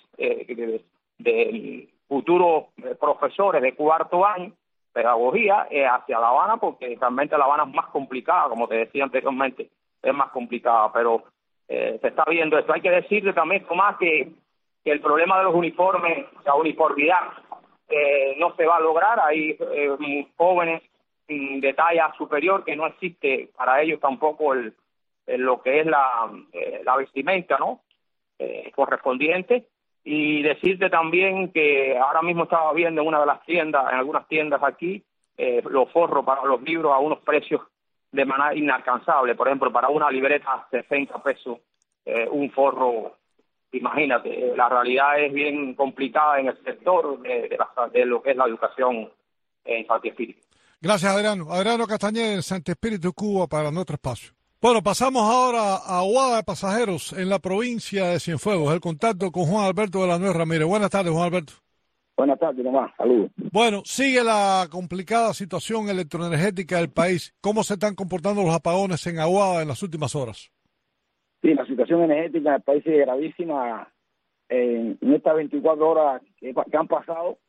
de futuros profesores de cuarto año, pedagogía, hacia La Habana, porque realmente La Habana es más complicada, como te decía anteriormente, es más complicada, pero se está viendo esto. Hay que decirle también, Tomás, que el problema de los uniformes, la uniformidad, no se va a lograr. Hay jóvenes de talla superior que no existe para ellos tampoco lo que es la vestimenta, ¿no? Correspondiente. Y decirte también que ahora mismo estaba viendo en algunas tiendas aquí, los forros para los libros a unos precios de manera inalcanzable. Por ejemplo, para una libreta, 60 pesos, un forro. Imagínate, la realidad es bien complicada en el sector de lo que es la educación en Santi Espíritu. Gracias, Adriano. Adriano Castañeda, Santi Espíritu, Cuba, para nuestro espacio. Bueno, pasamos ahora a Aguada de Pasajeros, en la provincia de Cienfuegos. El contacto con Juan Alberto de la Nuez Ramírez. Buenas tardes, Juan Alberto. Buenas tardes, nomás. Saludos. Bueno, sigue la complicada situación electroenergética del país. ¿Cómo se están comportando los apagones en Aguada en las últimas horas? Sí, la situación energética del país es gravísima. En estas 24 horas que han pasado,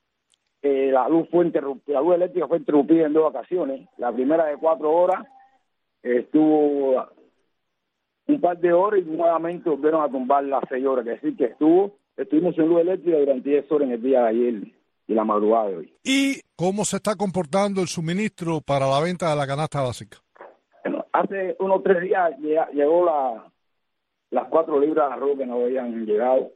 la luz eléctrica fue interrumpida en 2 ocasiones. La primera de 4 horas estuvo un par de horas y nuevamente volvieron a tumbar las 6 horas. Es decir, que estuvimos sin luz eléctrica durante 10 horas en el día de ayer y la madrugada de hoy. ¿Y cómo se está comportando el suministro para la venta de la canasta básica? Bueno, hace unos 3 días llegó las 4 libras de arroz que no habían llegado,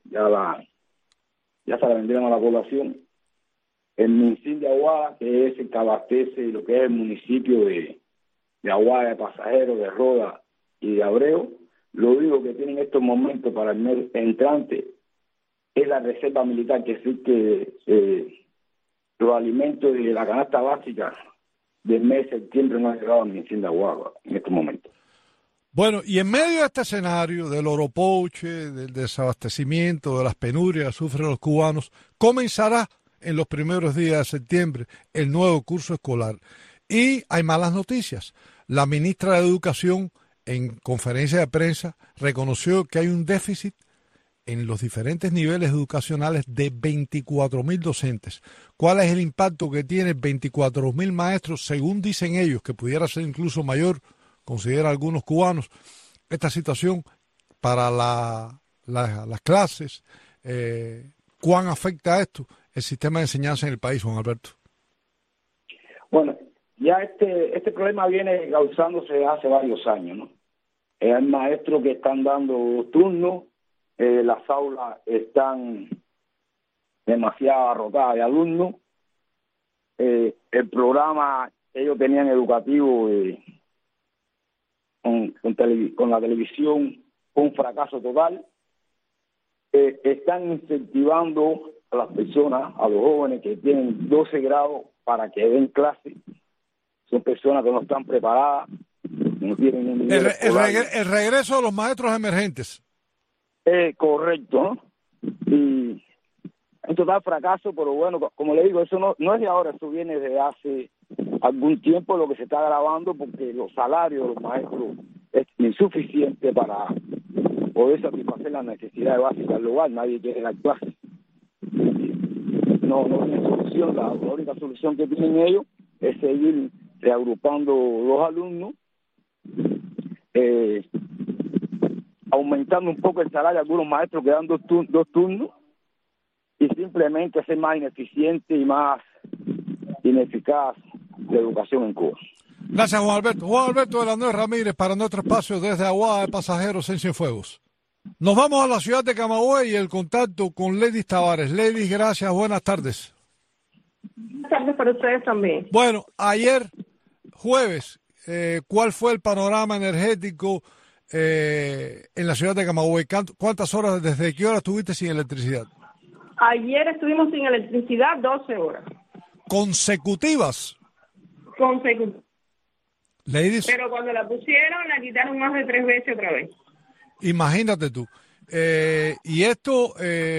ya se la vendieron a la población. El municipio de Aguada, que es el que abastece lo que es el municipio de Aguada, de Pasajeros, de Roda y de Abreu, lo único que tienen en estos momentos para el mes entrante es la reserva militar, que sí que los alimentos de la canasta básica del mes de septiembre no han llegado al municipio de Aguada en estos momentos. Bueno, y en medio de este escenario del oropoche, del desabastecimiento, de las penurias que sufren los cubanos, comenzará en los primeros días de septiembre el nuevo curso escolar. Y hay malas noticias. La ministra de Educación, en conferencia de prensa, reconoció que hay un déficit en los diferentes niveles educacionales de 24.000 docentes. ¿Cuál es el impacto que tiene 24.000 maestros, según dicen ellos, que pudiera ser incluso mayor, consideran algunos cubanos, esta situación para las clases? ¿Cuán afecta esto el sistema de enseñanza en el país, Juan Alberto? Bueno, ya este problema viene causándose hace varios años, ¿no? Hay maestros que están dando turnos, las aulas están demasiado abarrotadas de alumnos, el programa que ellos tenían educativo con la televisión fue un fracaso total. Están incentivando a las personas, a los jóvenes que tienen 12 grados para que den clase. Son personas que no están preparadas, no tienen un nivel escolar. El regreso de los maestros emergentes. Correcto, ¿no? Y un total fracaso, pero bueno, como le digo, eso no es de ahora, eso viene desde hace algún tiempo lo que se está grabando, porque los salarios de los maestros es insuficiente para poder satisfacer las necesidades básicas del hogar. Nadie quiere dar clases. No tiene solución. La única solución que tienen ellos es seguir reagrupando los alumnos, aumentando un poco el salario de algunos maestros que dan dos turnos, y simplemente ser más ineficiente y más ineficaz la educación en Cuba. Gracias, Juan Alberto. Juan Alberto de la Nuez Ramírez para nuestro espacio desde Aguada de Pasajeros en Cienfuegos. Nos vamos a la ciudad de Camagüey y el contacto con Leydis Tavares. Leydis, gracias, buenas tardes. Buenas tardes para ustedes también. Bueno, ayer jueves, ¿cuál fue el panorama energético en la ciudad de Camagüey? ¿Cuántas horas, desde qué hora estuviste sin electricidad? Ayer estuvimos sin electricidad 12 horas. ¿Consecutivas? Consecutivas. Leydis. Pero cuando la pusieron, la quitaron más de 3 veces otra vez. Imagínate tú. Y esto,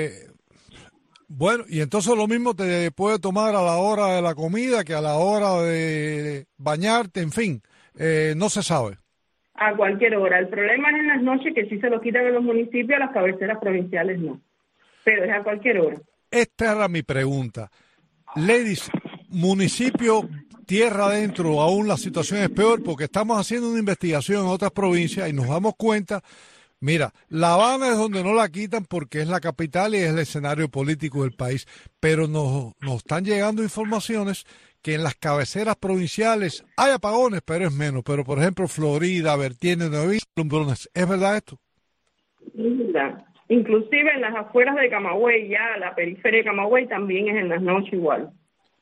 bueno, y entonces lo mismo te puede tomar a la hora de la comida que a la hora de bañarte, en fin, no se sabe. A cualquier hora. El problema es en las noches, que sí se lo quitan en los municipios, a las cabeceras provinciales no. Pero es a cualquier hora. Esta era mi pregunta. Leydis, municipio tierra adentro, aún la situación es peor porque estamos haciendo una investigación en otras provincias y nos damos cuenta, mira, La Habana es donde no la quitan porque es la capital y es el escenario político del país, pero nos están llegando informaciones que en las cabeceras provinciales hay apagones, pero es menos. Pero, por ejemplo, Florida, Vertiente, Nueva Isla, Lumbrones, ¿es verdad esto? Es verdad. Inclusive en las afueras de Camagüey, ya la periferia de Camagüey también es en las noches igual.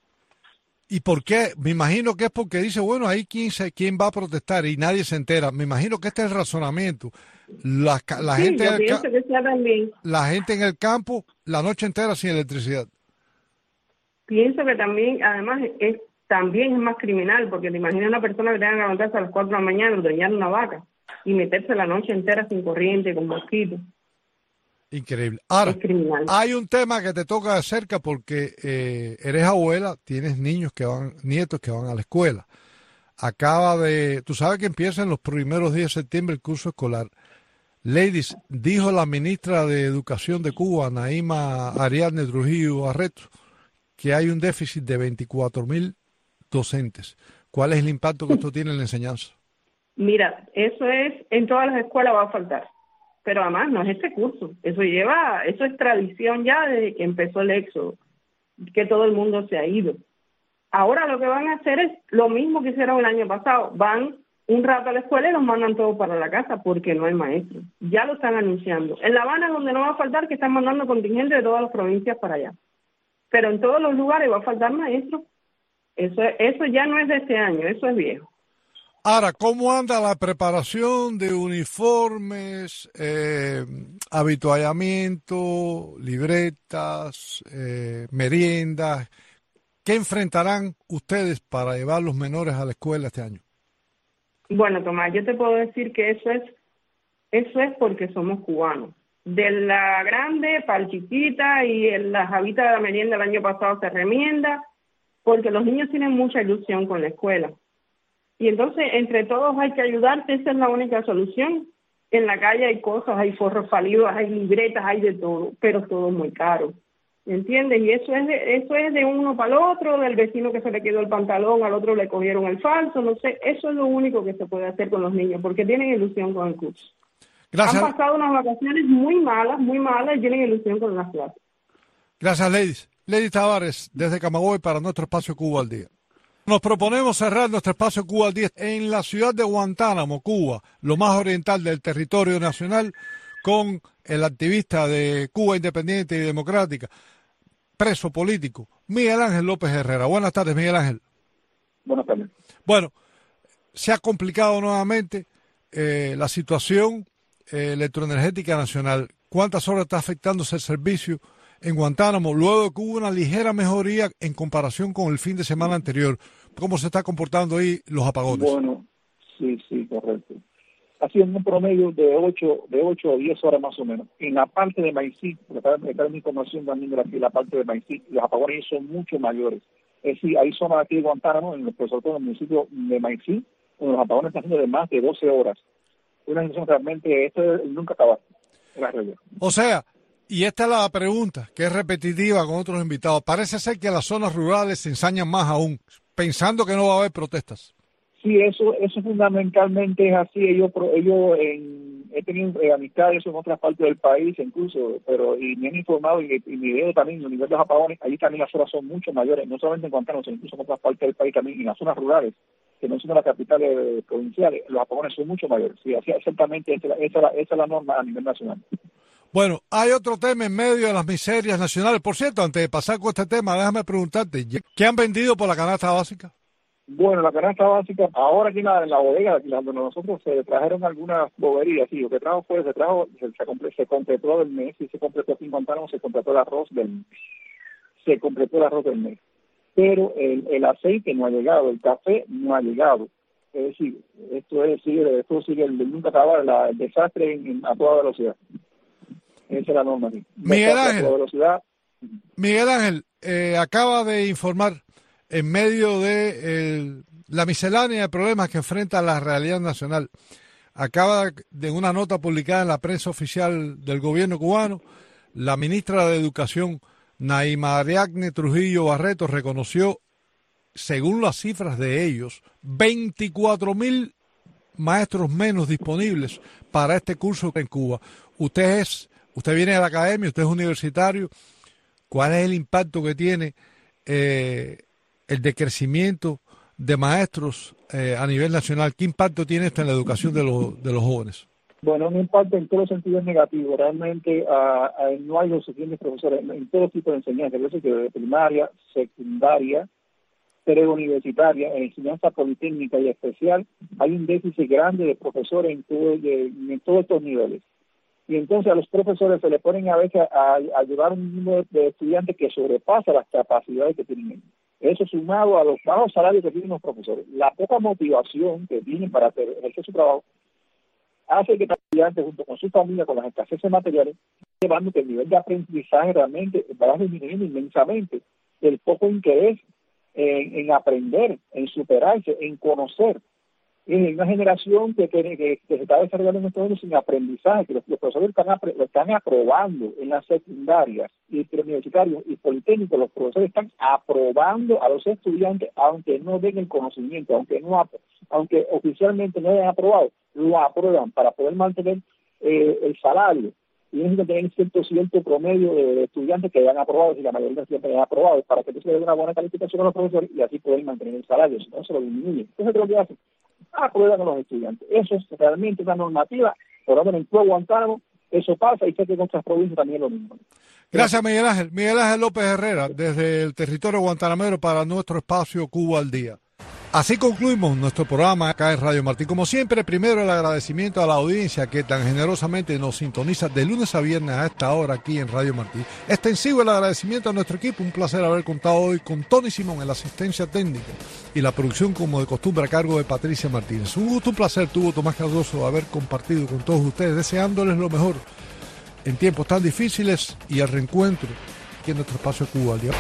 ¿Y por qué? Me imagino que es porque dice, bueno, ahí quién va a protestar y nadie se entera. Me imagino que este es el razonamiento. La Sí, gente yo pienso que sea también. La gente en el campo la noche entera sin electricidad. Pienso que también, además, también es más criminal, porque te imaginas una persona que tenga que levantarse a las 4 de la mañana, ordeñar una vaca y meterse la noche entera sin corriente, con mosquitos. Increíble. Ahora, Es criminal. hay un tema que te toca de cerca porque eres abuela, tienes nietos que van a la escuela. Tú sabes que empieza en los primeros días de septiembre el curso escolar. Leydis, dijo la ministra de Educación de Cuba, Naima Ariadne Trujillo Barreto, que hay un déficit de 24.000 docentes. ¿Cuál es el impacto que esto tiene en la enseñanza? Mira, eso en todas las escuelas va a faltar. Pero además no es este curso, eso es tradición ya desde que empezó el éxodo, que todo el mundo se ha ido. Ahora lo que van a hacer es lo mismo que hicieron el año pasado, van un rato a la escuela y los mandan todos para la casa porque no hay maestros. Ya lo están anunciando. En La Habana, donde no va a faltar, que están mandando contingentes de todas las provincias para allá. Pero en todos los lugares va a faltar maestros. Eso ya no es de este año, eso es viejo. Ahora, ¿cómo anda la preparación de uniformes, habituallamiento, libretas, meriendas? ¿Qué enfrentarán ustedes para llevar los menores a la escuela este año? Bueno, Tomás, yo te puedo decir que eso es porque somos cubanos. De la grande para el chiquita y en las habitas de la merienda el año pasado se remienda, porque los niños tienen mucha ilusión con la escuela. Y entonces, entre todos hay que ayudarte, esa es la única solución. En la calle hay cosas, hay forros falidos, hay libretas, hay de todo, pero todo muy caro. ¿Entiendes? Y eso es de uno para el otro, del vecino que se le quedó el pantalón, al otro le cogieron el falso, no sé. Eso es lo único que se puede hacer con los niños, porque tienen ilusión con el curso. Gracias. Han pasado unas vacaciones muy malas, y tienen ilusión con las clases. Gracias, Leydis. Leydis Tavares, desde Camagüey para nuestro espacio Cuba al Día. Nos proponemos cerrar nuestro espacio Cuba al Día en la ciudad de Guantánamo, Cuba, lo más oriental del territorio nacional, con el activista de Cuba Independiente y Democrática, preso político, Miguel Ángel López Herrera. Buenas tardes, Miguel Ángel. Buenas tardes. Bueno, se ha complicado nuevamente la situación electroenergética nacional. ¿Cuántas horas está afectándose el servicio en Guantánamo, luego de que hubo una ligera mejoría en comparación con el fin de semana anterior? ¿Cómo se está comportando ahí los apagones? Bueno, sí, correcto. Ha sido un promedio de 8 a 10 horas más o menos. En la parte de Maicí, porque está en mi información también de aquí, la parte de Maicí, los apagones son mucho mayores. Es decir, hay zonas aquí de Guantánamo, sobre todo en el municipio de Maicí, donde los apagones están siendo de más de 12 horas. Una situación realmente, esto es nunca acabar. O sea, y esta es la pregunta, que es repetitiva con otros invitados. Parece ser que las zonas rurales se ensañan más aún, pensando que no va a haber protestas. Sí, eso fundamentalmente es así. He tenido amistades en otras partes del país incluso, y me han informado y mi veo también a nivel de los apagones, allí también las horas son mucho mayores, no solamente en Guantánamo, sino incluso en otras partes del país también, en las zonas rurales, que no son las capitales provinciales, los apagones son mucho mayores. Sí, así exactamente esa es la norma a nivel nacional. Bueno, hay otro tema en medio de las miserias nacionales. Por cierto, antes de pasar con este tema, déjame preguntarte, ¿qué han vendido por la canasta básica? Bueno, la canasta básica, ahora aquí en la bodega, aquí donde nosotros se trajeron algunas boberías, sí, lo que se completó del mes, y se completó aquí en Guantánamo, se completó el arroz del mes. Pero el aceite no ha llegado, el café no ha llegado. Es decir, esto sigue el nunca acabar, el desastre a toda velocidad. Esa es la norma aquí. Miguel Ángel, acaba de informar en medio de la miscelánea de problemas que enfrenta la realidad nacional. Acaba de una nota publicada en la prensa oficial del gobierno cubano, la ministra de Educación, Naima Ariadne Trujillo Barreto, reconoció, según las cifras de ellos, 24,000 maestros menos disponibles para este curso en Cuba. Usted viene de la academia, usted es universitario. ¿Cuál es el impacto que tiene el decrecimiento de maestros a nivel nacional? ¿Qué impacto tiene esto en la educación de los jóvenes? Bueno, un impacto en todos los sentidos negativo. Realmente no hay los suficientes profesores en todo tipo de enseñanza, de primaria, secundaria, preuniversitaria, en enseñanza politécnica y especial. Hay un déficit grande de profesores en todos estos niveles. Y entonces a los profesores se le ponen a veces a llevar un número de estudiantes que sobrepasa las capacidades que tienen ellos. Eso sumado a los bajos salarios que tienen los profesores, la poca motivación que tienen para ejercer su trabajo, hace que los estudiantes junto con su familia, con las escaseces materiales, llevando que el nivel de aprendizaje realmente va disminuyendo inmensamente. El poco interés en aprender, en superarse, en conocer. Es una generación que se está desarrollando en estos años sin aprendizaje, que los profesores lo están aprobando en las secundarias y preuniversitarios y politécnicos. Los profesores están aprobando a los estudiantes, aunque no den el conocimiento, aunque oficialmente no hayan aprobado, lo aprueban para poder mantener el salario. Y necesitan tener cierto promedio de estudiantes que hayan aprobado, si la mayoría de los estudiantes hayan aprobado, para que se dé una buena calificación a los profesores y así poder mantener el salario, si no se lo disminuyen. Entonces, ¿qué es lo que hacen? Aprueban a los estudiantes. Eso es realmente una normativa, por lo menos en todo Guantánamo, eso pasa, y sé que en otras provincias también es lo mismo. Gracias, Miguel Ángel. Miguel Ángel López Herrera, desde el territorio guantanamero para nuestro espacio Cuba al Día. Así concluimos nuestro programa acá en Radio Martí. Como siempre, primero el agradecimiento a la audiencia que tan generosamente nos sintoniza de lunes a viernes a esta hora aquí en Radio Martí. Extensivo el agradecimiento a nuestro equipo. Un placer haber contado hoy con Tony Simón en la asistencia técnica y la producción, como de costumbre, a cargo de Patricia Martínez. Un gusto, un placer tuvo Tomás Cardoso haber compartido con todos ustedes, deseándoles lo mejor en tiempos tan difíciles y el reencuentro aquí en nuestro espacio Cuba al Día.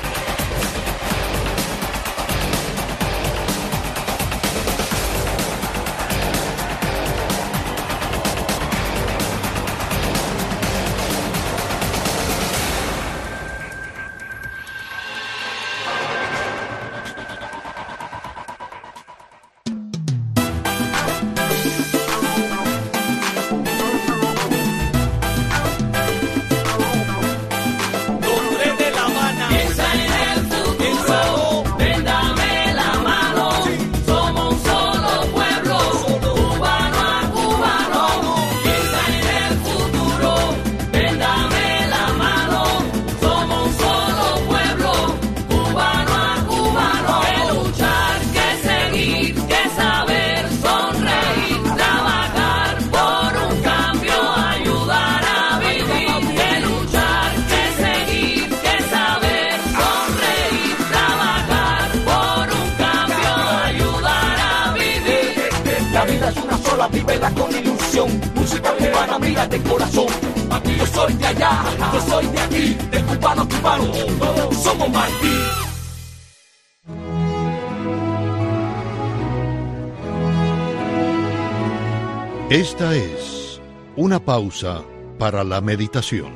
Vívela con ilusión, música cubana, mira de corazón. Aquí yo soy de allá, yo soy de aquí, de cubano a cubano, todos somos Martí. Esta es una pausa para la meditación.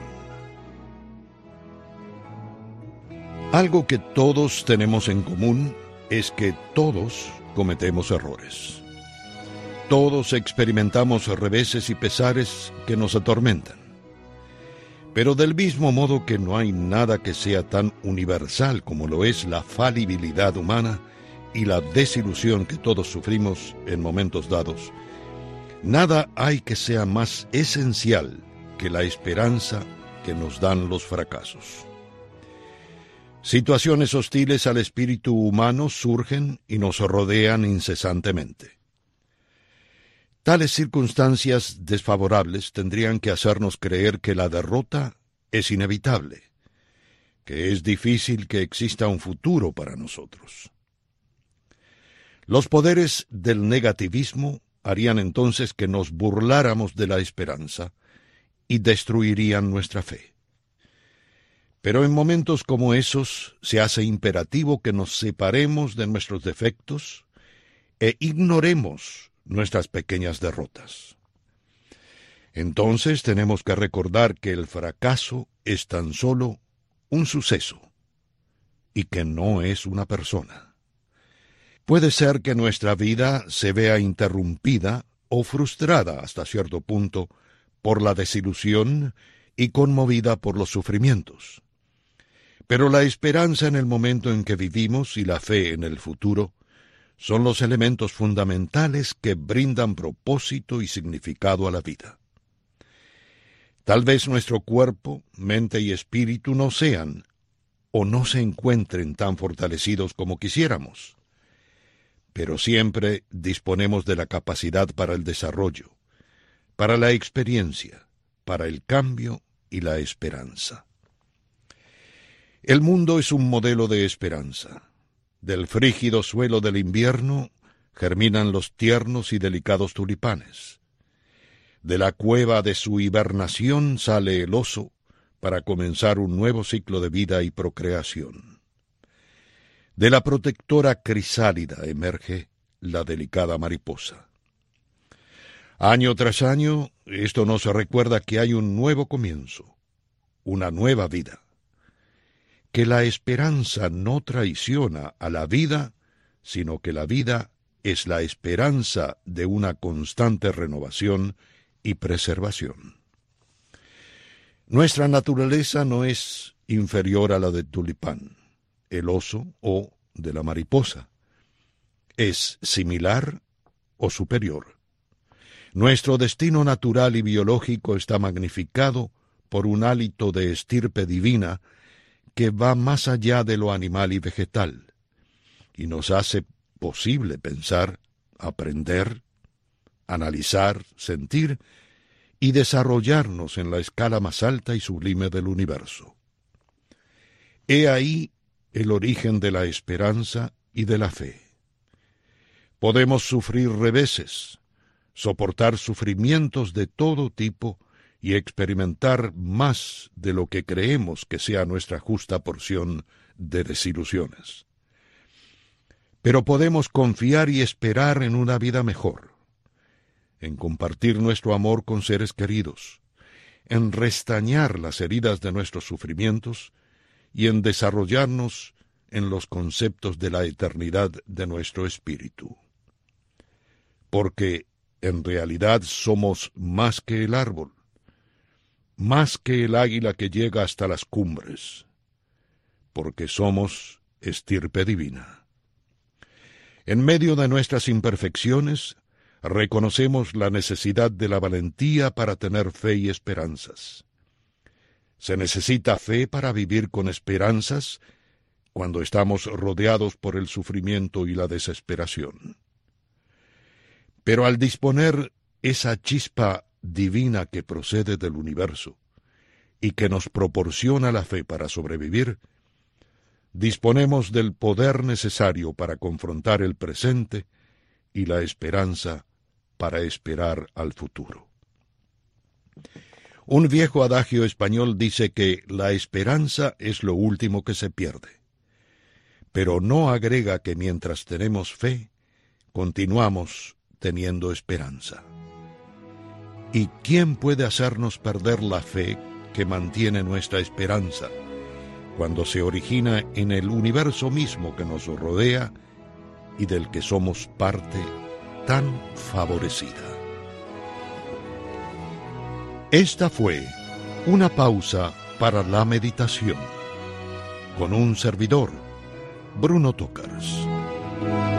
Algo que todos tenemos en común es que todos cometemos errores. Todos experimentamos reveses y pesares que nos atormentan. Pero del mismo modo que no hay nada que sea tan universal como lo es la falibilidad humana y la desilusión que todos sufrimos en momentos dados, nada hay que sea más esencial que la esperanza que nos dan los fracasos. Situaciones hostiles al espíritu humano surgen y nos rodean incesantemente. Tales circunstancias desfavorables tendrían que hacernos creer que la derrota es inevitable, que es difícil que exista un futuro para nosotros. Los poderes del negativismo harían entonces que nos burláramos de la esperanza y destruirían nuestra fe. Pero en momentos como esos se hace imperativo que nos separemos de nuestros defectos e ignoremos nuestras pequeñas derrotas. Entonces tenemos que recordar que el fracaso es tan solo un suceso y que no es una persona. Puede ser que nuestra vida se vea interrumpida o frustrada hasta cierto punto por la desilusión y conmovida por los sufrimientos. Pero la esperanza en el momento en que vivimos y la fe en el futuro son los elementos fundamentales que brindan propósito y significado a la vida. Tal vez nuestro cuerpo, mente y espíritu no sean o no se encuentren tan fortalecidos como quisiéramos, pero siempre disponemos de la capacidad para el desarrollo, para la experiencia, para el cambio y la esperanza. El mundo es un modelo de esperanza. Del frígido suelo del invierno germinan los tiernos y delicados tulipanes. De la cueva de su hibernación sale el oso para comenzar un nuevo ciclo de vida y procreación. De la protectora crisálida emerge la delicada mariposa. Año tras año, esto nos recuerda que hay un nuevo comienzo, una nueva vida. Que la esperanza no traiciona a la vida, sino que la vida es la esperanza de una constante renovación y preservación. Nuestra naturaleza no es inferior a la del tulipán, el oso o de la mariposa. Es similar o superior. Nuestro destino natural y biológico está magnificado por un hálito de estirpe divina que va más allá de lo animal y vegetal, y nos hace posible pensar, aprender, analizar, sentir y desarrollarnos en la escala más alta y sublime del universo. He ahí el origen de la esperanza y de la fe. Podemos sufrir reveses, soportar sufrimientos de todo tipo y experimentar más de lo que creemos que sea nuestra justa porción de desilusiones. Pero podemos confiar y esperar en una vida mejor, en compartir nuestro amor con seres queridos, en restañar las heridas de nuestros sufrimientos y en desarrollarnos en los conceptos de la eternidad de nuestro espíritu. Porque en realidad somos más que el árbol, más que el águila que llega hasta las cumbres, porque somos estirpe divina. En medio de nuestras imperfecciones, reconocemos la necesidad de la valentía para tener fe y esperanzas. Se necesita fe para vivir con esperanzas cuando estamos rodeados por el sufrimiento y la desesperación. Pero al disponer esa chispa divina que procede del universo y que nos proporciona la fe para sobrevivir, disponemos del poder necesario para confrontar el presente y la esperanza para esperar al futuro. Un viejo adagio español dice que la esperanza es lo último que se pierde, pero no agrega que mientras tenemos fe, continuamos teniendo esperanza. ¿Y quién puede hacernos perder la fe que mantiene nuestra esperanza cuando se origina en el universo mismo que nos rodea y del que somos parte tan favorecida. Esta fue una pausa para la meditación con un servidor, Bruno Tócars.